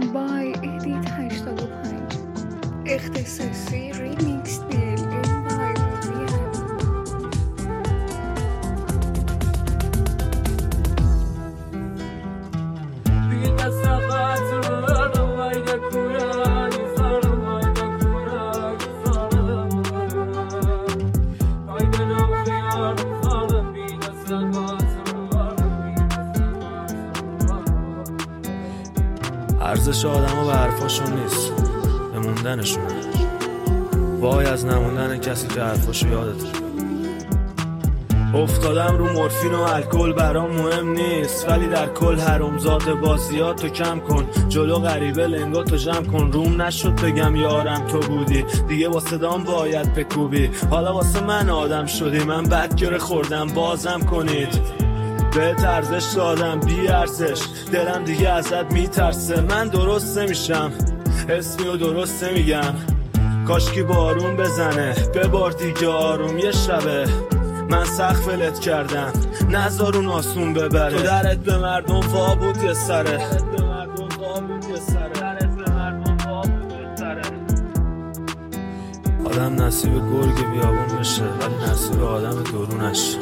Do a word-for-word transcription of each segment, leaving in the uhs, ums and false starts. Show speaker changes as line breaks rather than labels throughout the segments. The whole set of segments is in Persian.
بای ادیت هشتاد و پنج اختصاصی ریمیکس دیل این بای موزیم.
ارزش آدم ها به حرفاشون نیست، به موندنشونه. وای از نموندن کسی که حرفاشو یادته. افتادم رو مورفین و الکل برام مهم نیست، ولی در کل حرامزاده بازیاتو کم کن، جلو غریبه لنگاتو جمع کن. روم نشد بگم یارم تو بودی، دیگه با صدام باید بکوبی. حالا واسه من آدم شدی، من بد گره خوردم بازم کنید. بهت ارزش دادم بی ارزش، دلم دیگه ازت میترسه. من درست نمیشم، اسمی رو درست نمیگم. کاشکی بارون بزنه ببار دیگه آروم. یه شبه من سخت ولت کردم، نذار اون آسون ببره. تو درت به مردم وا بود یه سره، آدم نصیب گرگ بیابون بشه، ولی نصیب آدم درونش.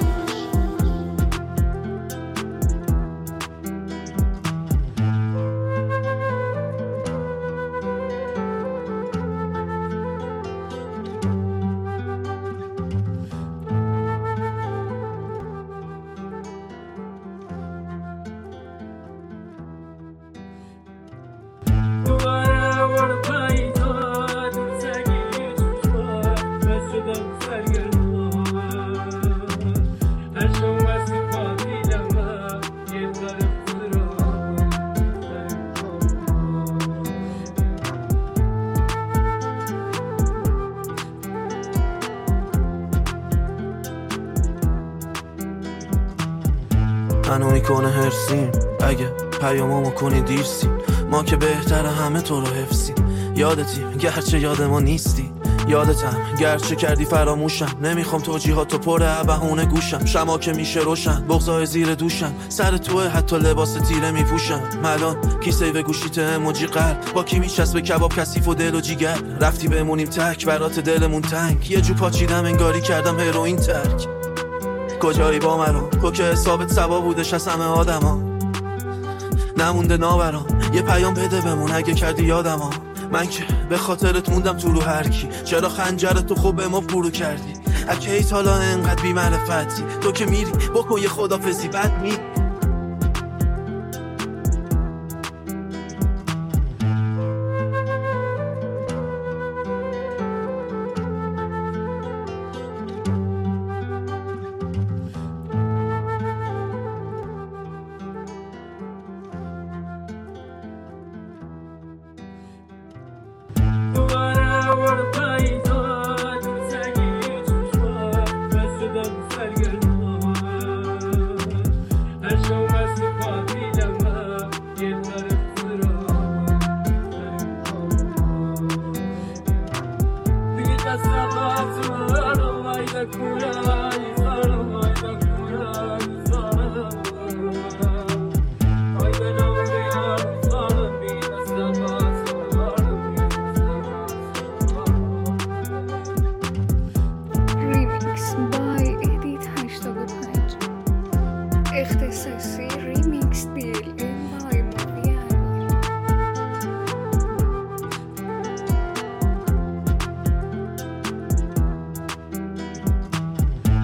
منو میکنه هرسیم اگه پیامامو کنی دیرسیم. ما که بهتره همه تو رو حفظیم. یادتیم گرچه یاد ما نیستی، یادتم گرچه کردی فراموشم. نمیخوام توجیهاتو پر بهونه گوشم. شما که میشه روشن بغضای زیر دوشم، سر توه حتی لباس تیره میپوشم. ملان کی سیو گوشیت اموجی قلب، با کی میچسبه کباب کثیف و دل و جیگر. رفتی بمونیم تک برات دلمون تنگ، یه جو پاچیدم انگاری کردم هروئین ترک. کجایی با مرا تو که حسابت سوا بودش از همه آدما، نمونده ناورام. یه پیام بده بمون اگه کردی یادما. من که به خاطرت موندم تو رو هر کی. چرا خنجرتو خوب به ما پرو کردی؟ اگه ایت حالا انقدر بی معرفتی، تو که میری بکن یه خدافزی بد می